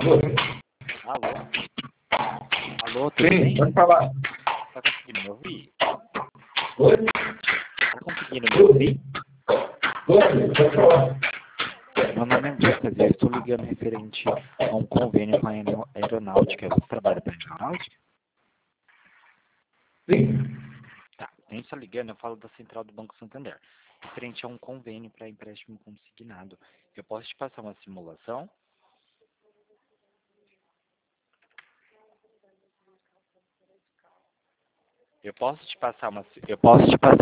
Alô? Alô, tudo Sim, bem? pode falar. Tá conseguindo me ouvir? Oi? Tá conseguindo me ouvir? Pode falar. Meu nome é Lucas e eu estou ligando referente a um convênio com a aeronáutica. Você trabalha para a aeronáutica? Sim. Tá, a gente está ligando, eu falo da central do Banco Santander. Referente a um convênio para empréstimo consignado. Eu posso te passar uma simulação? Eu posso te passar